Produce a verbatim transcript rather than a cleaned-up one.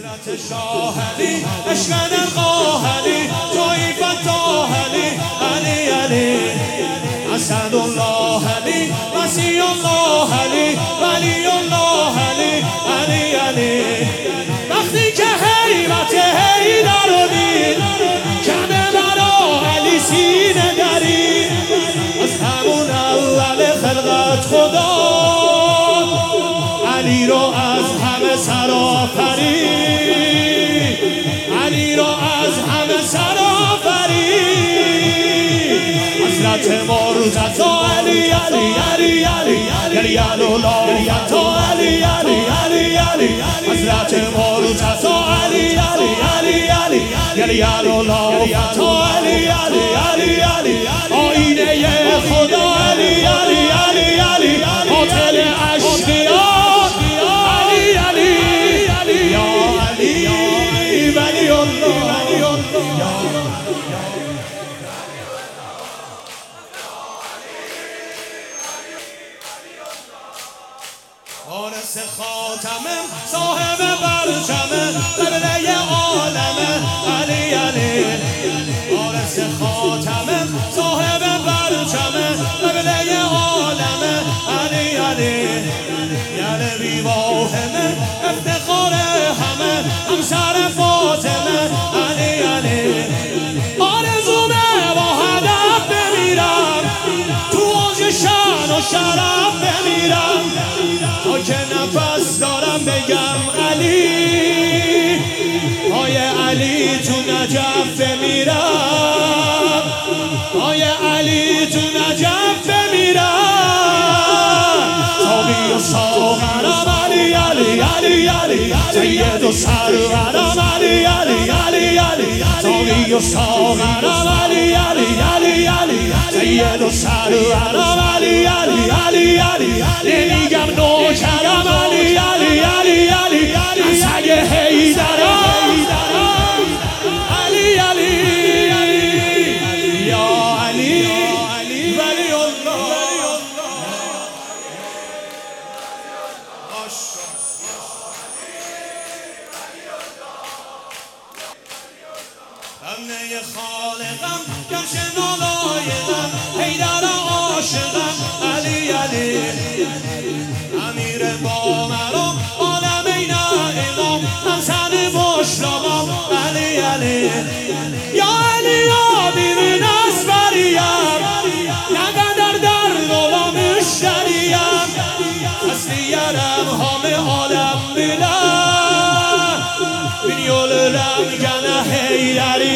حضرت شاه علی عشق نرقاه علی توی فتاه علی علی علی اسد الله علی مسیح الله علی ولی الله علی علی علی وقتی که حیرت حیدر رو دید کمه برا علی سینه درید از همون اول خلقت خدا علی رو از همه سرآفرید علی رو از همه سرآفرید حضرت مرتضی علی علی علی علی علی الولایت علی علی علی علی حضرت مرتضی علی علی علی علی علی الولایت علی علی علی علی آینه خدا علی علی علی علی قاتل اشقیان علی علی علی یا علی ولی الله وارث خاتمه صاحب برجمه قبله عالمه علی علی وارث خاتمه صاحب برجمه قبله عالمه علی علی یعنی بی واهمه افتخار همه همسر فاطمه علی علی آرزومه با هدف بمیرم تو اوج شان و شرف بمیرم تا که نفس دارم بگم علی پای علی تو نجف بمیرم پای علی تو نجف بمیرم صابی و ساغرم علی علی علی علی سید و سرورم علی علی علی علی صابی و ساغرم علی علی علی علی سید و سرورم علی علی علی علی نمیگم نوکرم علی علی علی علی سگ حیدرم علی علی یا علی ولی الله بنده خالقم گمشه نالایقم حیدر عاشقم علی علی امیر با مرام عالم این امام همسر مشربم علی علی یا علی یا بیرون از بریم نقدر درد و مشتریم تسلیرم همه عالم بینم بینیول رنگنه حیدری